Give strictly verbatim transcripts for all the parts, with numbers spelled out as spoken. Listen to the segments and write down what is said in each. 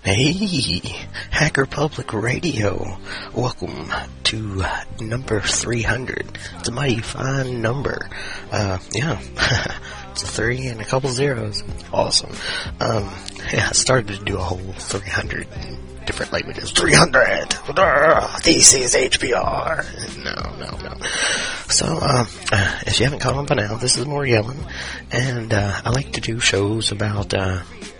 Hey, Hacker Public Radio. Welcome to number three hundred. It's a mighty fine number. Uh, yeah. It's a three and a couple zeros. Awesome. Um, yeah, I started to do a whole three hundred different languages. three hundred! This is H P R. No, no, no. So, um, uh, if you haven't caught on by now, this is more yelling. And, uh, I like to do shows about, uh,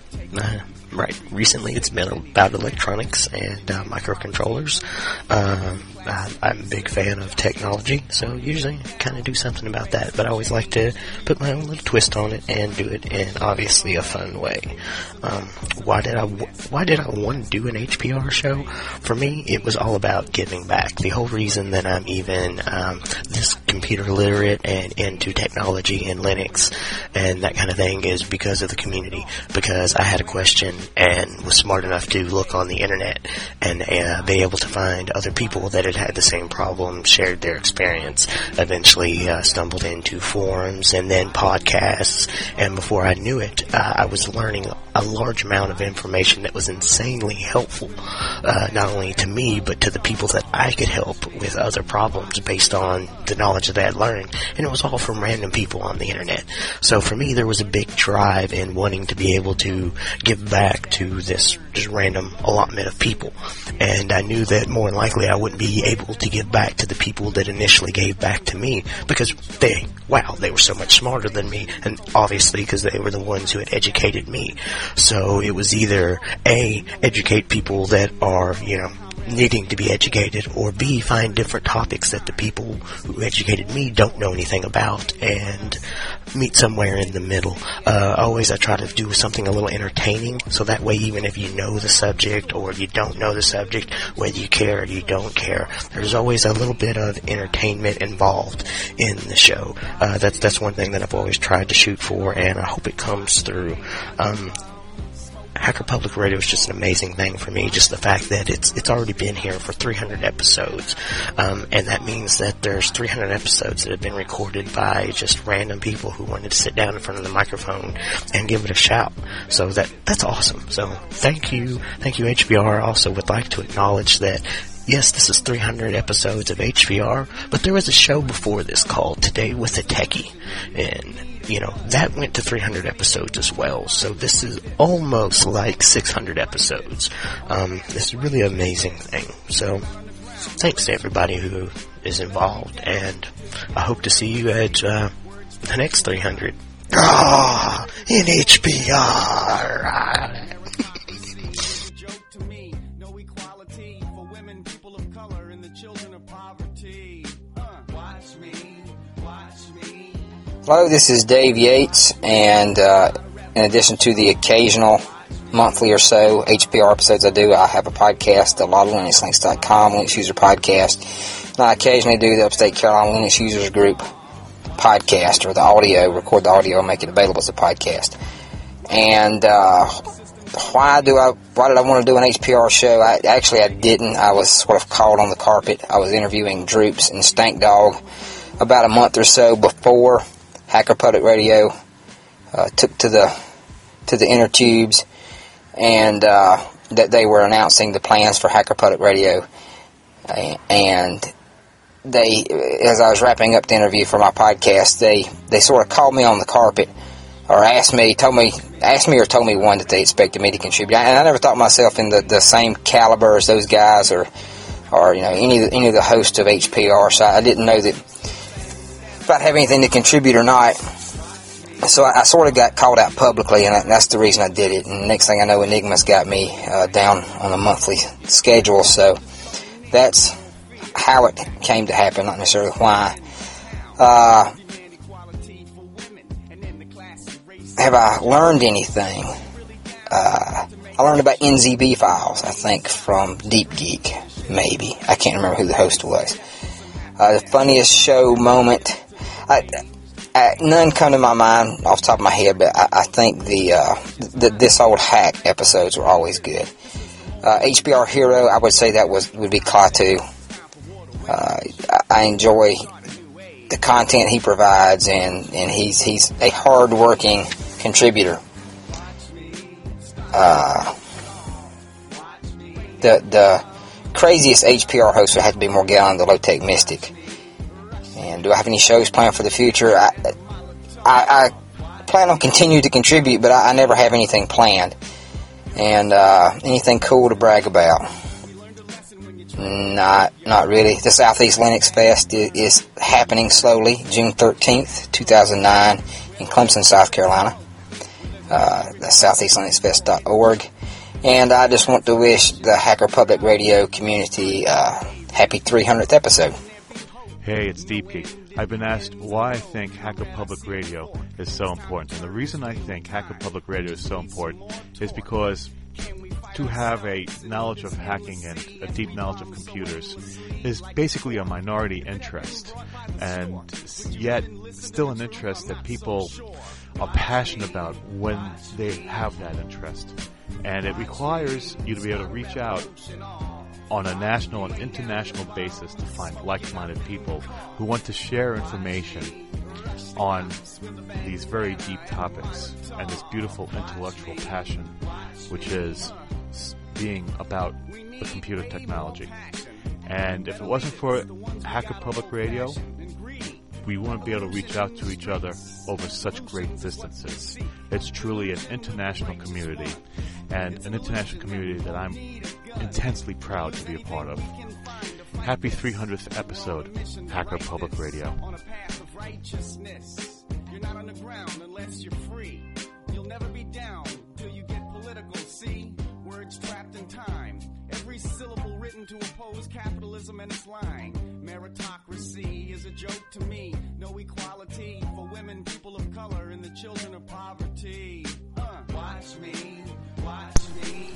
uh Right. Recently, it's been about electronics and uh, microcontrollers. Um, I, I'm a big fan of technology, so usually I kind of do something about that. But I always like to put my own little twist on it and do it in obviously a fun way. Um, why did I Why did I want to do an H P R show? For me, it was all about giving back. The whole reason that I'm even um, this computer literate and into technology and Linux and that kind of thing is because of the community. Because I had a question and was smart enough to look on the internet and uh, be able to find other people that had had the same problem, shared their experience, eventually uh, stumbled into forums and then podcasts, and before I knew it, uh, I was learning a large amount of information that was insanely helpful, uh, not only to me, but to the people that I could help with other problems based on the knowledge that I had learned, and it was all from random people on the internet. So for me, there was a big drive in wanting to be able to give back to this just random allotment of people, and I knew that more than likely I wouldn't be able to give back to the people that initially gave back to me because they, wow, they were so much smarter than me, and obviously because they were the ones who had educated me. So it was either A, educate people that are, you know, needing to be educated, or B, find different topics that the people who educated me don't know anything about and meet somewhere in the middle. Uh, always I try to do something a little entertaining, so that way even if you know the subject or you don't know the subject, whether you care or you don't care, there's always a little bit of entertainment involved in the show. Uh, that's, that's one thing that I've always tried to shoot for, and I hope it comes through. Um, Hacker Public Radio is just an amazing thing for me. Just the fact that it's it's already been here for three hundred episodes, um, and that means that there's three hundred episodes that have been recorded by just random people who wanted to sit down in front of the microphone and give it a shout. So that that's awesome. So thank you, thank you H P R. I also would like to acknowledge that, yes, this is three hundred episodes of H P R, but there was a show before this called Today with a Techie, and you know, that went to three hundred episodes as well, so this is almost like six hundred episodes. Um, it's a really amazing thing, so thanks to everybody who is involved, and I hope to see you at uh, the next three hundred. Ah, in H P R! Hello, this is Dave Yates, and uh, in addition to the occasional monthly or so H P R episodes I do, I have a podcast, the lot of linux links dot com Linux User Podcast, and I occasionally do the Upstate Carolina Linux Users Group podcast, or the audio, record the audio and make it available as a podcast. And uh, why do I, why did I want to do an H P R show? I, actually, I didn't. I was sort of called on the carpet. I was interviewing Droops and Stank Dog about a month or so before Hacker Public Radio uh, took to the to the inner tubes, and uh, that they were announcing the plans for Hacker Public Radio. Uh, and they, as I was wrapping up the interview for my podcast, they, they sort of called me on the carpet, or asked me, told me, asked me or told me one that they expected me to contribute. And I never thought myself in the, the same caliber as those guys, or or you know any of the, any of the hosts of H P R. So I didn't know that if I'd have anything to contribute or not. So I, I sort of got called out publicly, and, I, and that's the reason I did it. And next thing I know, Enigma's got me uh, down on a monthly schedule. So that's how it came to happen, not necessarily why. Uh, have I learned anything? Uh, I learned about N Z B files, I think, from Deep Geek, maybe. I can't remember who the host was. Uh, the funniest show moment... I, I, none come to my mind off the top of my head, but I, I think the, uh, the This Old Hack episodes were always good. Uh, H P R Hero, I would say that was would be Klaatu. Uh, I enjoy the content he provides, and, and he's he's a hard-working contributor. Uh, the the craziest H P R host would have to be Morgellon, the low-tech mystic. And do I have any shows planned for the future? I, I, I plan on continuing to contribute, but I, I never have anything planned. And uh, anything cool to brag about? Not, not really. The Southeast Linux Fest is, is happening slowly, June thirteenth, two thousand nine, in Clemson, South Carolina. Uh, that's southeast linux fest dot org. And I just want to wish the Hacker Public Radio community uh, happy three hundredth episode. Hey, it's Deepkey. I've been asked why I think Hacker Public Radio is so important. And the reason I think Hacker Public Radio is so important is because to have a knowledge of hacking and a deep knowledge of computers is basically a minority interest, and yet still an interest that people are passionate about when they have that interest. And it requires you to be able to reach out on a national and international basis to find like-minded people who want to share information on these very deep topics and this beautiful intellectual passion, which is being about the computer technology. And if it wasn't for Hacker Public Radio, we wouldn't be able to reach out to each other over such great distances. It's truly an international community, and an international community that I'm intensely proud to be a part of. Happy three hundredth episode, Hacker Public Radio. On a path of righteousness, you're not on the ground unless you're free. You'll never be down till you get political. See, words trapped in time. Every syllable written to oppose capitalism and its line. Meritocracy is a joke to me. No equality for women, people of color, and the children of poverty. Uh, watch me, watch me,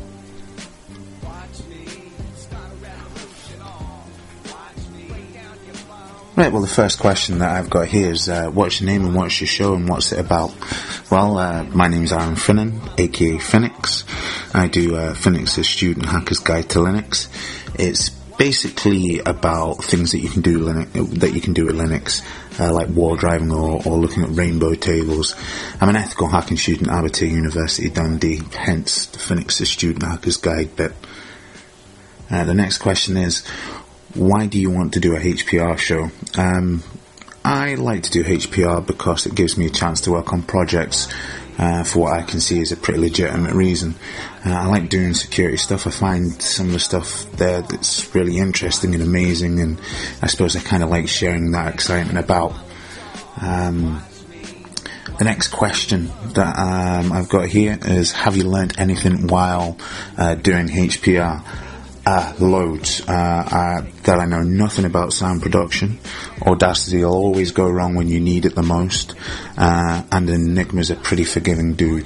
watch me. Start a revolution on. Watch me. Break down your phone. Right, well, the first question that I've got here is, uh, what's your name and what's your show and what's it about? Well, uh, my name's Aaron Finnan, aka Phoenix. I do uh, Phoenix's Student Hacker's Guide to Linux. It's basically about things that you can do Linux, that you can do with Linux, uh, like wall driving or, or looking at rainbow tables. I'm an ethical hacking student at Abertay University, Dundee, hence the Phoenix's Student Hacker's Guide bit. Uh, the next question is, why do you want to do a H P R show? Um, I like to do H P R because it gives me a chance to work on projects uh, for what I can see is a pretty legitimate reason. Uh, I like doing security stuff. I find some of the stuff there that's really interesting and amazing, and I suppose I kind of like sharing that excitement about. Um, the next question that um, I've got here is, have you learned anything while uh, doing H P R? Uh, loads. Uh, uh, that I know nothing about sound production. Audacity will always go wrong when you need it the most. Uh, and Enigma's a pretty forgiving dude.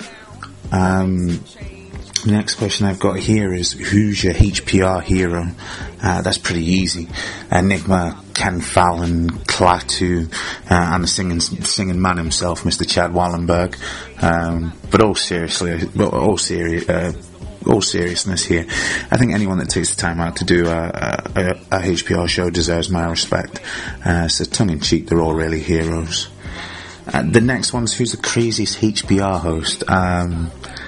Um, the next question I've got here is, who's your H P R hero? Uh, that's pretty easy. Enigma, Ken Fallon, Klaatu, uh, and the singing, singing man himself, Mister Chad Wallenberg. Um, but all seriously, all serious, uh, all seriousness here, I think anyone that takes the time out to do a, a, a H P R show deserves my respect. Uh, so tongue-in-cheek, they're all really heroes. Uh, the next one's, who's the craziest H P R host? Um,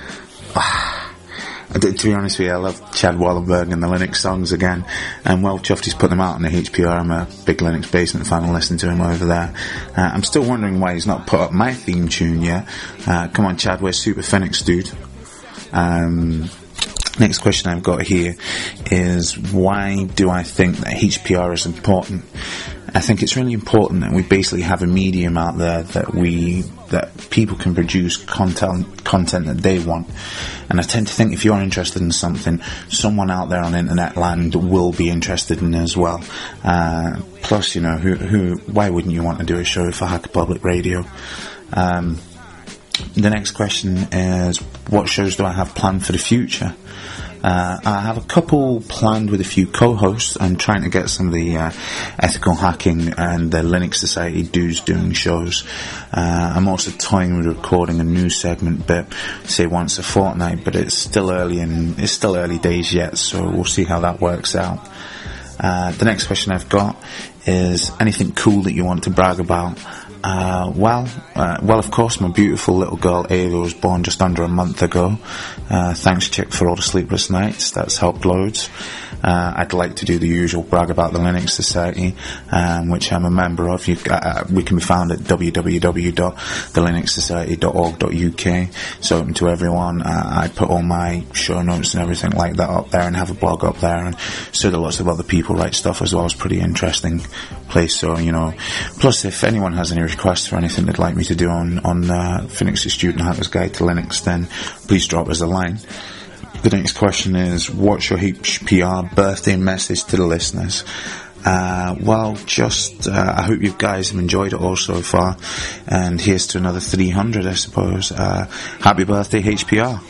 ah, to be honest with you, I love Chad Wallenberg and the Linux songs again, and well chuffed he's put them out on the H P R. I'm a big Linux Basement fan and listen to him over there. Uh, I'm still wondering why he's not put up my theme tune yet. Uh, come on, Chad, we're super Phoenix, dude. Um... Next question I've got here is, why do I think that H P R is important? I think it's really important that we basically have a medium out there that we that people can produce content content that they want. And I tend to think if you're interested in something, someone out there on internet land will be interested in it as well. Uh, plus, you know, who who why wouldn't you want to do a show for Hacker Public Radio? Um, the next question is, what shows do I have planned for the future? Uh, I have a couple planned with a few co-hosts. I'm trying to get some of the uh, ethical hacking and the Linux Society dudes doing shows. Uh, I'm also toying with recording a new segment bit, say once a fortnight, but it's still early and it's still early days yet, so we'll see how that works out. Uh, the next question I've got is, anything cool that you want to brag about? Uh, well, uh, well, of course, my beautiful little girl Ava was born just under a month ago. Uh, thanks, Chick, for all the sleepless nights. That's helped loads. Uh, I'd like to do the usual brag about the Linux Society, um, which I'm a member of. You, uh, we can be found at w w w dot the linux society dot org dot u k. It's open to everyone. Uh, I put all my show notes and everything like that up there and have a blog up there, and so do lots of other people write stuff as well. It's a pretty interesting place. So, you know, plus if anyone has any requests or anything they'd like me to do on, on uh, Phoenix's Student Hacker's Guide to Linux, then please drop us a line. The next question is, what's your H P R birthday message to the listeners? Uh, well, just, uh, I hope you guys have enjoyed it all so far, and here's to another three hundred, I suppose. Uh, happy birthday, H P R.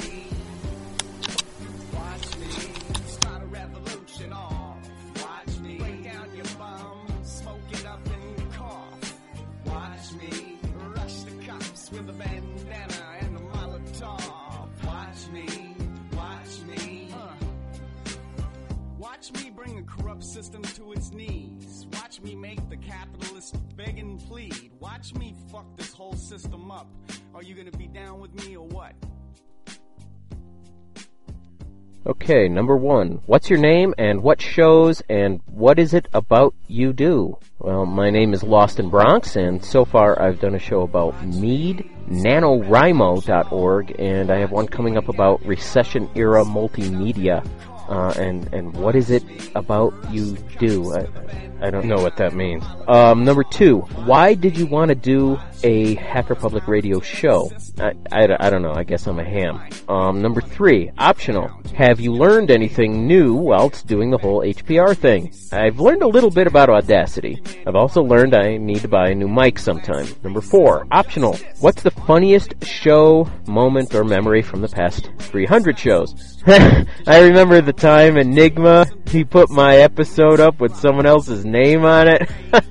Okay, number one, what's your name and what shows and what is it about you do? Well, my name is Lost in Bronx, and so far I've done a show about Mead, NaNoWriMo dot org, and I have one coming up about recession-era multimedia. Uh, and, and what is it about you do? I, I don't know what that means. Um, number two, why did you want to do a Hacker Public Radio show? I, I, I don't know, I guess I'm a ham. Um, number three, optional. Have you learned anything new whilst doing the whole H P R thing? I've learned a little bit about Audacity. I've also learned I need to buy a new mic sometime. Number four, optional. What's the funniest show, moment, or memory from the past three hundred shows? I remember the time Enigma, he put my episode up with someone else's name on it.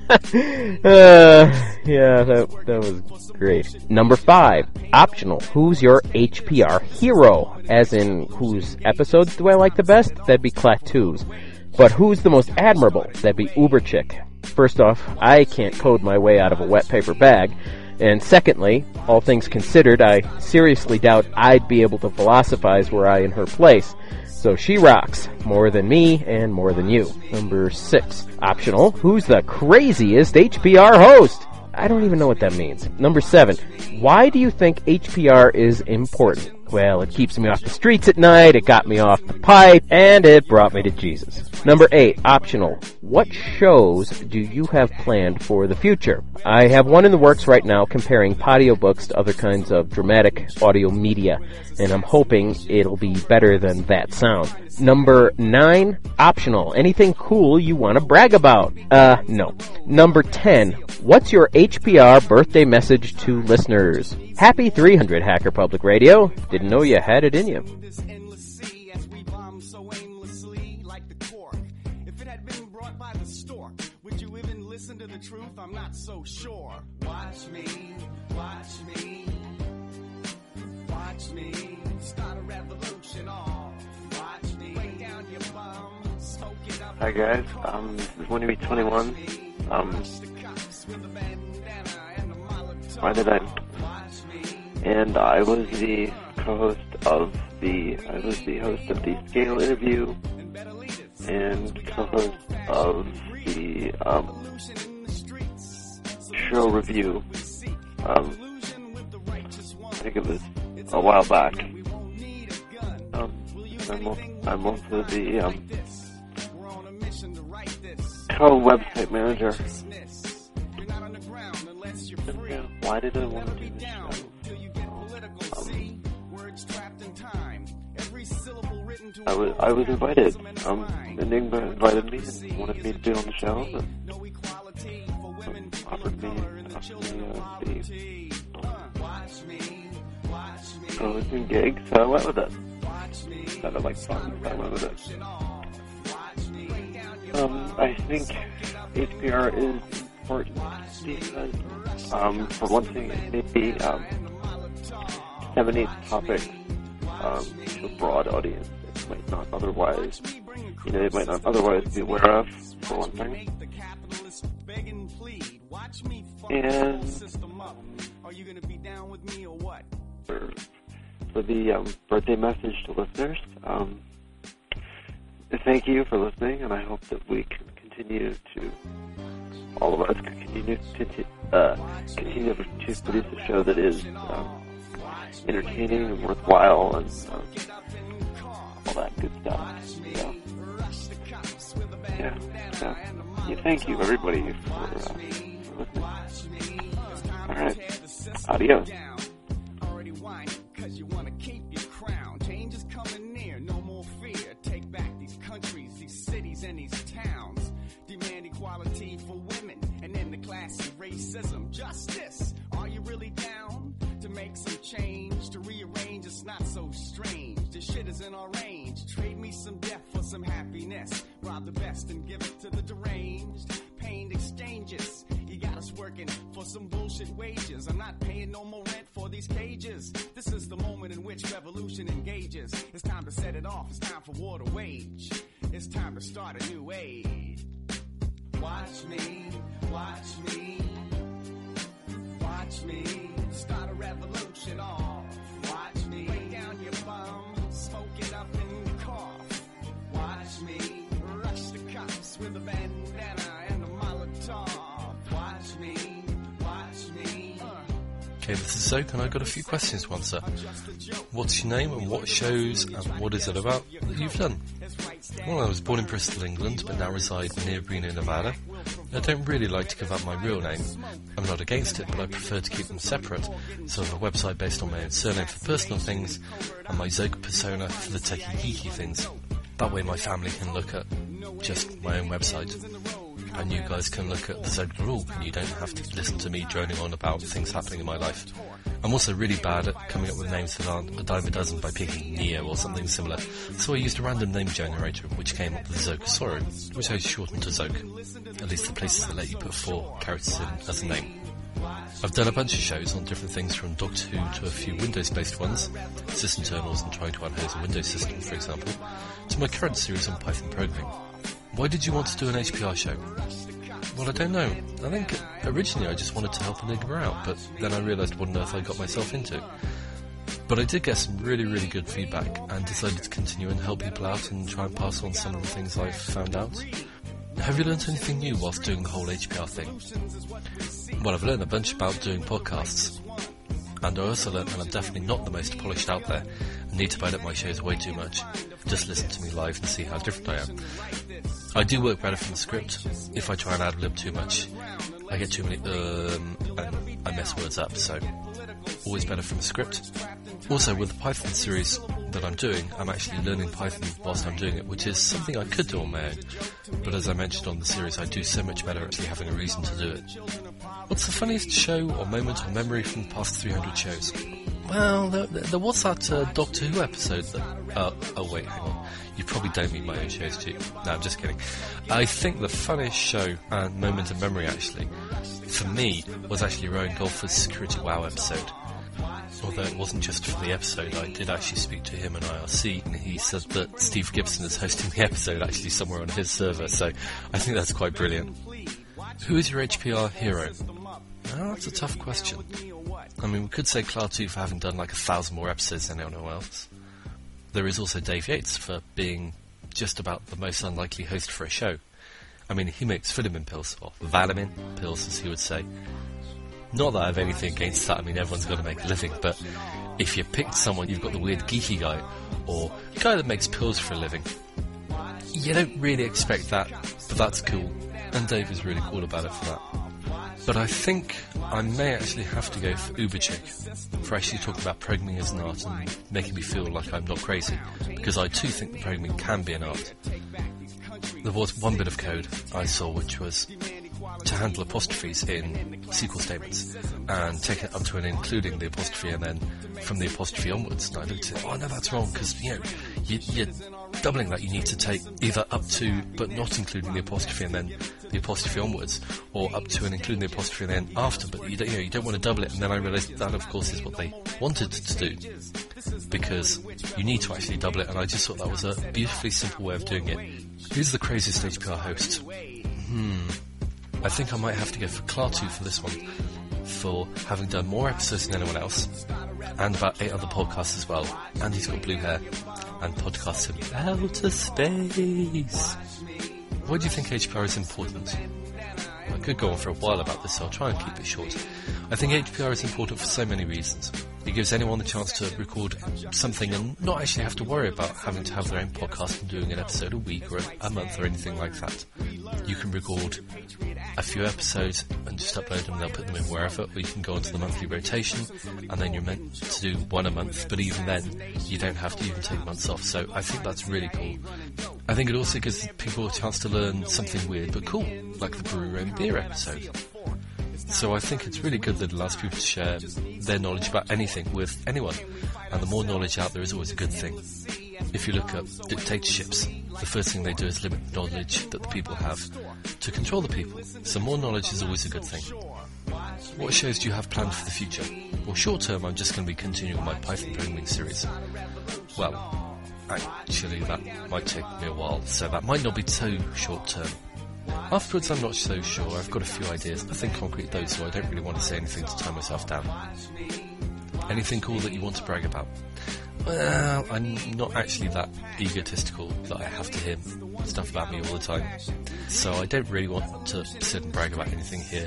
uh, yeah, that, that was great. Number five, optional. Who's your H P R hero? As in, whose episodes do I like the best? That'd be Klaatu's. But who's the most admirable? That'd be Uberchick. First off, I can't code my way out of a wet paper bag. And secondly, all things considered, I seriously doubt I'd be able to philosophize were I in her place. So she rocks. More than me and more than you. Number six, optional. Who's the craziest H P R host? I don't even know what that means. Number seven, why do you think H P R is important? Well, it keeps me off the streets at night, it got me off the pipe, and it brought me to Jesus. Number eight, optional. What shows do you have planned for the future? I have one in the works right now comparing audiobooks to other kinds of dramatic audio media, and I'm hoping it'll be better than that sound. Number nine, optional. Anything cool you want to brag about? Uh, no. Number ten, what's your H P R birthday message to listeners? Happy three hundred, Hacker Public Radio. Didn't know you had it in you. If it had been brought by the stork, would you even listen to the truth? I'm not so sure. Watch me, watch me, watch me start a revolution. All watch me lay down your bum, smoke it up. Hi guys, um, this is Winnie twenty-one. Um, my name, and I was the co-host of the, I was the host of the Scale interview and co-host of the um, show review. Um, I think it was a while back. Um, I'm, also, I'm also the um, co-website manager. Why did I want to do this show? Um, I was I was invited. Um, Enigma invited me and wanted me to be on the show. And, um, offered me, offered me uh, the co-hosting gig, so I went with it. Sounded like fun, so I went with it. Um, I think H P R is important because, um, for one thing, it may be um, disseminate topics um, to a broad audience that might not otherwise, you know, they might not otherwise be aware of, for one thing. And um, for, for the um, birthday message to listeners, um, thank you for listening, and I hope that we can continue to, all of us can continue to, uh, continue to produce a show that is um, entertaining and worthwhile and uh, all that good stuff. So, yeah, so, yeah, thank you everybody for, uh, for listening. All right, adios. Racism, justice. Are you really down to make some change, to rearrange? It's not so strange. This shit is in our range. Trade me some death for some happiness. Rob the best and give it to the deranged. Pained exchanges. You got us working for some bullshit wages. I'm not paying no more rent for these cages. This is the moment in which revolution engages. It's time to set it off. It's time for war to wage. It's time to start a new age. Watch me, watch me. Watch me start a revolution off. Watch me break down your bum, smoke it up and cough. Watch me rush the cops with a bandana and a Molotov. Watch me, watch me. Uh. Okay, this is Zoke, and I've got a few questions to answer. What's your name and what shows and what is it about that you've done? Well, I was born in Bristol, England, but now reside near Reno, Nevada. I don't really like to give up my real name. I'm not against it, but I prefer to keep them separate. So I have a website based on my own surname for personal things and my Zoke persona for the techie geeky things. That way my family can look at just my own website. And you guys can look at the Zoke rule, and you don't have to listen to me droning on about things happening in my life. I'm also really bad at coming up with names that aren't a dime a dozen by picking Neo or something similar, so I used a random name generator which came up with Zokosaurus, which I shortened to Zoke, at least the places that let you put four characters in as a name. I've done a bunch of shows on different things from Doctor Who to a few Windows-based ones, sysinternals and trying to unhost a Windows system, for example, to my current series on Python programming. Why did you want to do an H P R show? Well, I don't know. I think originally I just wanted to help Enigma out, but then I realised what on earth I got myself into. But I did get some really, really good feedback and decided to continue and help people out and try and pass on some of the things I've found out. Have you learnt anything new whilst doing the whole H P R thing? Well, I've learned a bunch about doing podcasts. And I also learned that I'm definitely not the most polished out there and need to edit my shows way too much. Just listen to me live and see how different I am. I do work better from the script. If I try and ad-lib too much, I get too many um and I mess words up, so always better from the script. Also, with the Python series that I'm doing, I'm actually learning Python whilst I'm doing it, which is something I could do on my own. But as I mentioned on the series, I do so much better actually having a reason to do it. What's the funniest show or moment or memory from the past three hundred shows? Well, there, there was that uh, Doctor Who episode that... Uh, oh wait, hang on. You probably don't mean my own shows, do you? No, I'm just kidding. I think the funniest show and moment of memory, actually, for me, was actually Ryan Golfer's Security WoW episode. Although it wasn't just for the episode, I did actually speak to him in I R C, and he said that Steve Gibson is hosting the episode actually somewhere on his server, so I think that's quite brilliant. Who is your H P R hero? Well, that's a tough question. I mean, we could say Klaatu for having done like a thousand more episodes than anyone else. There is also Dave Yates for being just about the most unlikely host for a show. I mean, he makes vitamin pills, or Valamin pills as he would say. Not that I have anything against that, I mean everyone's got to make a living, but if you picked someone, you've got the weird geeky guy, or the guy that makes pills for a living. You don't really expect that, but that's cool, and Dave is really cool about it for that. But I think I may actually have to go for Uberchick for actually talking about programming as an art and making me feel like I'm not crazy, because I too think that programming can be an art. There was one bit of code I saw which was to handle apostrophes in S Q L statements and take it up to and including the apostrophe and then from the apostrophe onwards. And I looked at it, oh no, that's wrong, because you know, you, you're doubling that. You need to take either up to but not including the apostrophe and then the apostrophe onwards, or up to and including the apostrophe and then after, but you don't, you know, you don't want to double it. And then I realised that, that of course is what they wanted to do, because you need to actually double it, and I just thought that was a beautifully simple way of doing it. Who's the craziest H P R host? Hmm... I think I might have to go for Klaatu for this one, for having done more episodes than anyone else, and about eight other podcasts as well, and he's got blue hair, and podcasts in outer space. Why do you think H P R is important? I could go on for a while about this, so I'll try and keep it short. I think H P R is important for so many reasons. It gives anyone the chance to record something and not actually have to worry about having to have their own podcast and doing an episode a week or a month or anything like that. You can record a few episodes and just upload them, they'll put them in wherever, or you can go onto the monthly rotation and then you're meant to do one a month, but even then you don't have to even take months off, so I think that's really cool. I think it also gives people a chance to learn something weird but cool, like the Brew Room Beer episode. So I think it's really good that it allows people to share their knowledge about anything with anyone, and the more knowledge out there is always a good thing. If you look at dictatorships, the first thing they do is limit the knowledge that the people have to control the people, so more knowledge is always a good thing. What shows do you have planned for the future? Well, short term I'm just going to be continuing my Python programming series. Well, actually that might take me a while, so that might not be so short term. Afterwards I'm not so sure, I've got a few ideas, nothing concrete though, so I don't really want to say anything to tie myself down. Anything cool that you want to brag about? Well, I'm not actually that egotistical that I have to hear stuff about me all the time, so I don't really want to sit and brag about anything here.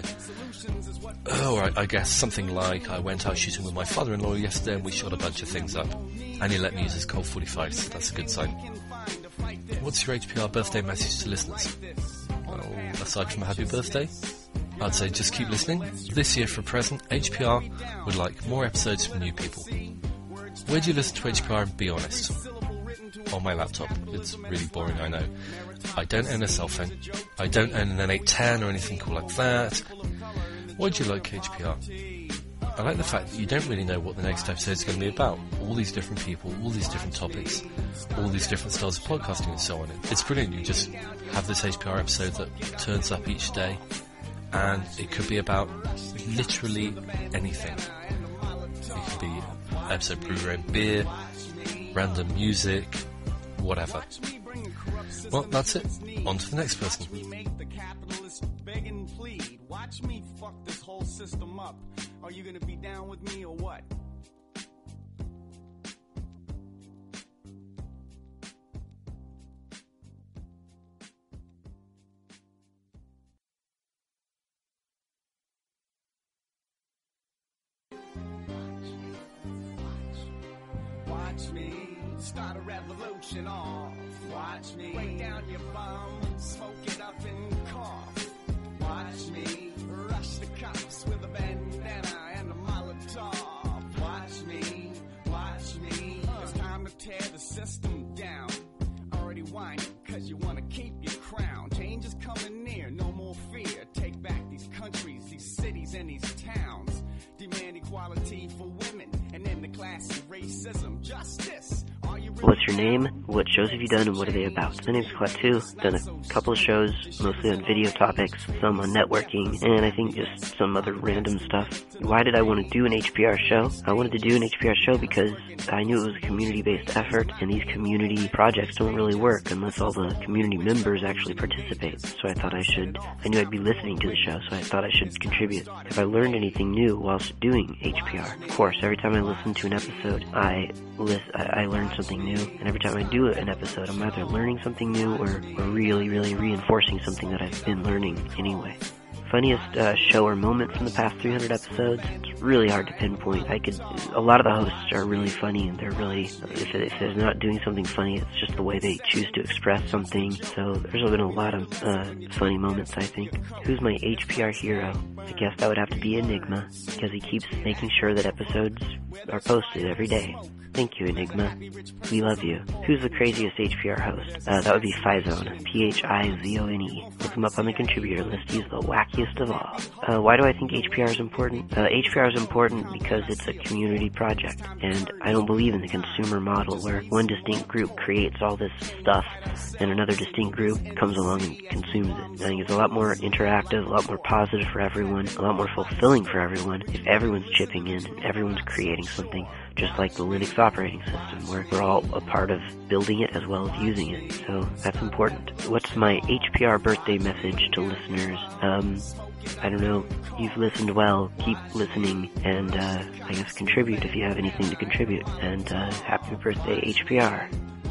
Oh, I, I guess something like I went out shooting with my father-in-law yesterday and we shot a bunch of things up, and he let me use his Colt forty-five, so that's a good sign. What's your H P R birthday message to listeners? Well, aside from a happy birthday, I'd say just keep listening. This year for a present, H P R would like more episodes from new people. Where do you listen to H P R, and be honest? On my laptop. It's really boring, I know. I don't own a cell phone. I don't own an N eight ten or anything cool like that. Why do you like H P R? I like the fact that you don't really know what the next episode is going to be about. All these different people, all these different topics, all these different styles of podcasting and so on. It's brilliant. You just have this H P R episode that turns up each day, and it could be about literally anything. It could be episode Brew Room Beer, random music, whatever. Well, that's it. On to the next person. Watch me fuck this whole system up. Are you gonna be down with me or what? Watch me start a revolution off. Watch me break down your bum, smoke it up and cough. Watch me rush the cops with a bandana and a Molotov. Watch me, watch me. It's time to tear the system down. Already whining cause you wanna keep your crown. Change is coming near, no more fear. Take back these countries, these cities and these towns. Demand equality for women and end the class of racism. Justice. What's your name? What shows have you done, and what are they about? My name's Klaatu. Done a couple of shows, mostly on video topics, some on networking, and I think just some other random stuff. Why did I want to do an H P R show? I wanted to do an H P R show because I knew it was a community-based effort, and these community projects don't really work unless all the community members actually participate. So I thought I should, I knew I'd be listening to the show, so I thought I should contribute. If I learned anything new whilst doing H P R, of course, every time I listen to an episode, I, list, I, I learn something new, and every time I do an episode, I'm either learning something new or, or really, really reinforcing something that I've been learning anyway. Funniest uh, show or moment from the past three hundred episodes? It's really hard to pinpoint. I could, a lot of the hosts are really funny, and they're really, if, if they're not doing something funny, it's just the way they choose to express something. So there's been a lot of uh, funny moments, I think. Who's my H P R hero? I guess that would have to be Enigma, because he keeps making sure that episodes are posted every day. Thank you, Enigma. We love you. Who's the craziest H P R host? Uh, that would be Phizone. P H I Z O N E. Look him up on the contributor list. He's the wackiest of all. Uh, why do I think H P R is important? Uh, H P R is important because it's a community project, and I don't believe in the consumer model where one distinct group creates all this stuff and another distinct group comes along and consumes it. I think it's a lot more interactive, a lot more positive for everyone, a lot more fulfilling for everyone if everyone's chipping in and everyone's creating something just like the Linux operating system, where we're all a part of building it as well as using it. So that's important. What's my H P R birthday message to listeners? Um, I don't know. You've listened well. Keep listening, and uh, I guess contribute if you have anything to contribute. And uh, happy birthday, H P R.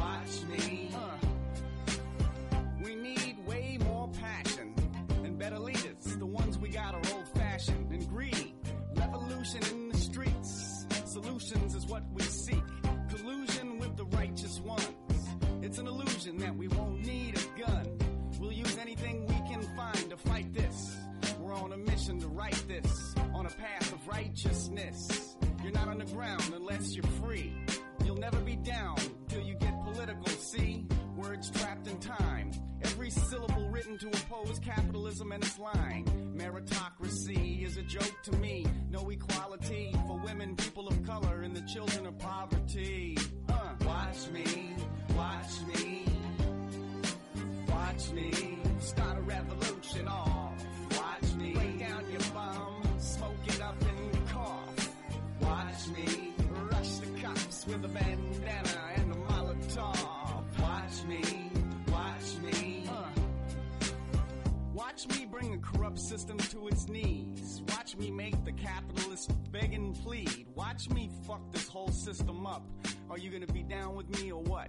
You're not on the ground unless you're free. You'll never be down till you get political. See, words trapped in time. Every syllable written to oppose capitalism and its line. Meritocracy is a joke to me. No equality for women, people of color, and the children of poverty. Uh, watch me, watch me, watch me start a revolution off. Watch me lay down your bum, smoke it up and cough. Watch me rush the cops with a bandana and a Molotov. Watch me, watch me. Uh. Watch me bring a corrupt system to its knees. Watch me make the capitalists beg and plead. Watch me fuck this whole system up. Are you gonna be down with me or what?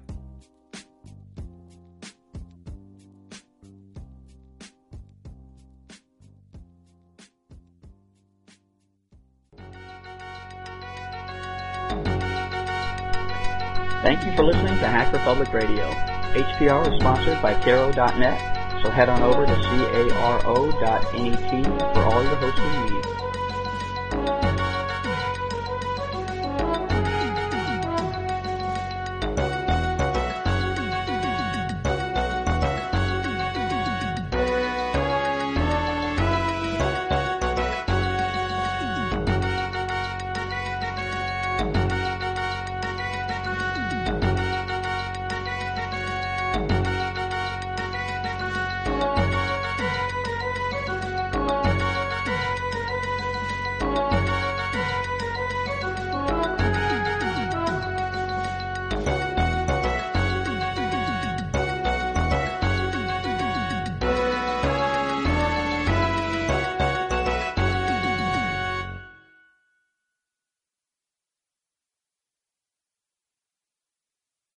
Thank you for listening to Hacker Public Radio. H P R is sponsored by Caro dot net, so head on over to caro dot net for all your hosting needs.